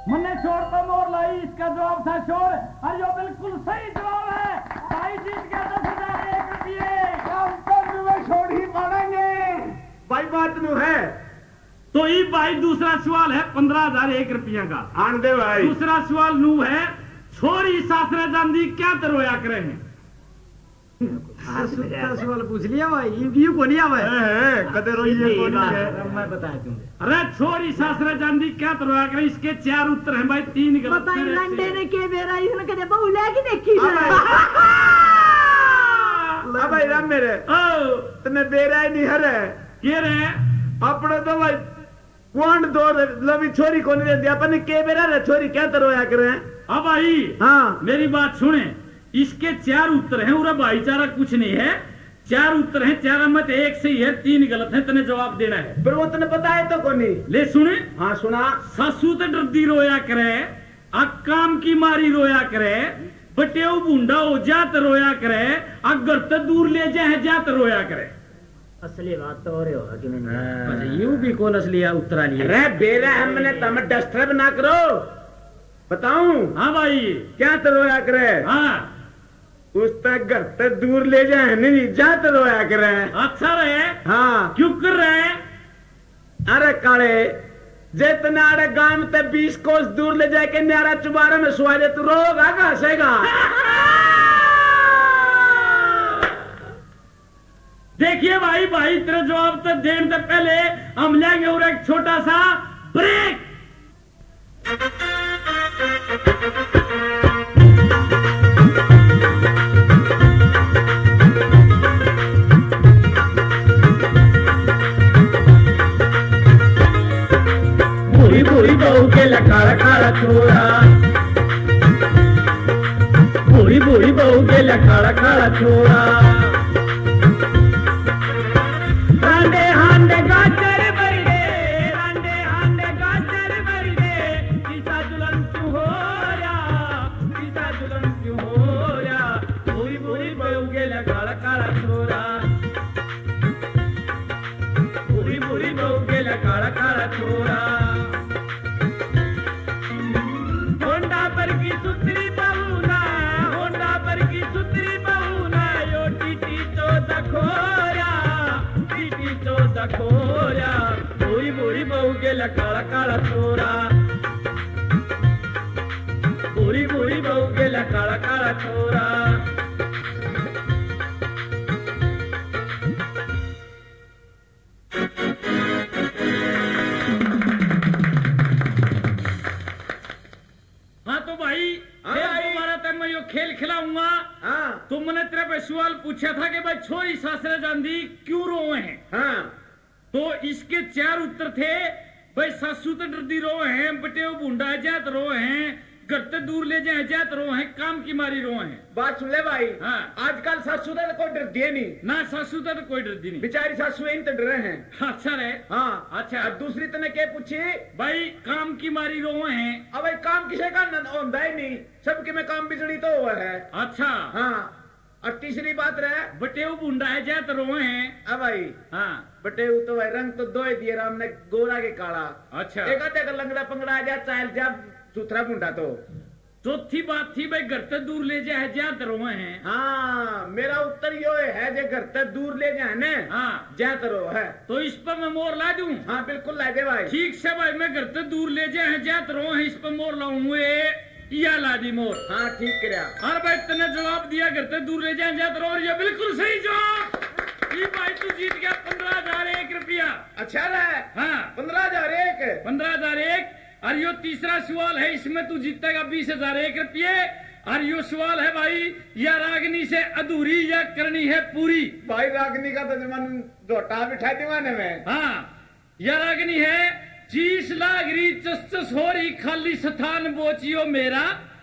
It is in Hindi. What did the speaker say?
मैंने छोड़ तो मोर लाई, इसका जवाब था छोड़। और यो बिल्कुल सही जवाब है। भाई जीत गया 10,001 रुपये। छोड़ ही पड़ेंगे भाई, बात नु है तो ये भाई दूसरा सवाल है 15,001 रुपया का। आन दे भाई। दूसरा सवाल नू है, छोरी सासरे जांदी क्या तरोया करे हैं? सवाल पूछ लिया भाई, ये को नहीं आवे कदे रोइए को नहीं है। मैं बताया तुम्हें। अरे छोरी सासरे जांदी क्या तरोया करे, इसके 4 उत्तर हैं भाई, 3 गलत। बताई लंडे ने के बेरा इसने कदे बहु लेके देखी अब भाई राम मेरे तने बेरा ही नहीं हरे के रे अपने तो भाई कौन दो लवी छोरी को नहीं दिया अपन के बेरा रे छोरी क्या तरोया करे। अब भाई हाँ मेरी बात सुने, इसके 4 उत्तर हैं, पूरा भाईचारा कुछ नहीं है। 4 उत्तर हैं, 4 में 1 सही है, 3 गलत है। तने जवाब देना है। पर वो तने पता है तो कोनी। ले सुने। हाँ सुना। सासू तो डरदी रोया करे, काम की मारी रोया करे, बटेऊ बूंदा हो जात रोया करे, अगर तो दूर ले जाए जात रोया करे। असली बात तो हो रही होगा कि नहीं? अच्छा यू भी कौन असली उत्तरा नहीं? अरे बेरा हमने तम डिस्टर्ब ना करो, बताऊं। हाँ भाई क्या तरोया करे? हाँ उस तक घर तक दूर ले जाए नहीं जा तरोया करे। अच्छा रहे। हाँ क्यों कर रहे? अरे काले जितना अरे गांव ते 20 कोस दूर ले जाके न्यारा चुबारे में सुआ दे, तू रोगा कहां सेगा? देखिए भाई, भाई तेरा जवाब तो देने से पहले हम लेंगे और एक छोटा सा ब्रेक। भूरी भूरी बहू के लकाड़ा काड़ा छोरा, भूरी भूरी बहू के लकाड़ा काड़ा छोरा, रांडे हांडे गाजर बरडे, रांडे हांडे गाजर बरडे, किसा दुल्हन क्यों हो या, किसा दुल्हन क्यों हो या, भूरी भूरी बहू के लकाड़ा काड़ा छोरा, भूरी भूरी बहू के लकाड़ा काड़ा छोरा, होंडा पर की सुतरी बहू ना, होंडा पर की सुतरी बहू ना, यो टीटी तो दखोरा, टीटी तो दखोरा, भूरी भूरी बहू के लकाड़ा काड़ा छोरा, भूरी भूरी बहू के लकाड़ा काड़ा छोरा। हाँ तो भाई तुम्हारा तक मैं यो खेल खिलाऊंगा। हाँ तो मैंने तेरे पे सवाल पूछा था कि भाई छोरी सासरे जांदी क्यों रोए हैं? हाँ तो इसके 4 उत्तर थे। भाई सासू तो डरदी रोए हैं, बटेऊ बूंदा जात रोए हैं, घर से दूर ले जाए जात रोए हैं, काम की मारी रोए हैं। बात सुन ले भाई। हाँ। आजकल सासू तो कोई डर दिए नहीं ना, सासू तो कोई डरदी नहीं, बेचारी सासू इन तो डरे हैं। अच्छा रहे। हाँ अच्छा। अब दूसरी तने क्या पूछी? भाई काम की मारी रोए हैं। अब भाई काम किसे का होता ही नहीं, सबके में काम बिजड़ी तो हुआ है। अच्छा। हाँ और तीसरी बात रहे बटेऊ बूंदा है जात रोए हैं। अब भाई हाँ बटे तो भाई रंग तो दो ही दिए राम ने, गोरा के काला। अच्छा। एक आधे का लंगड़ा पंगड़ा आ जा चाल जा सुथरा बूंदा। तो चौथी बात थी भाई घर से दूर ले जाए जात रोए हैं। हाँ मेरा उत्तर यो है जो घर तक दूर ले जाए ने। हाँ जात रो है तो इस पर मैं मोर ला दूं? हाँ बिल्कुल ला दे भाई। ठीक से भाई, मैं घर से दूर ले जाए जात रो है, इस पर मोर लाऊंगे या ला दी मोर। हाँ ठीक करा। और भाई तने जवाब दिया घर से दूर ले जाए जात रो, और ये बिल्कुल सही जवाब। ये भाई तू जीत गया 15,001 रुपया। अच्छा रहा। हाँ 15,001। 15,001। और यो तीसरा सवाल है, इसमें तू जीतेगा 20,001 रुपये। और यो सवाल है भाई, या रागनी से अधूरी या करनी है पूरी? भाई रागनी का तो जमान जोटा बिठा दीवाने में। हाँ या रागनी है, 20 लाख री चस हो रही खाली स्थान बोचियो मेरा,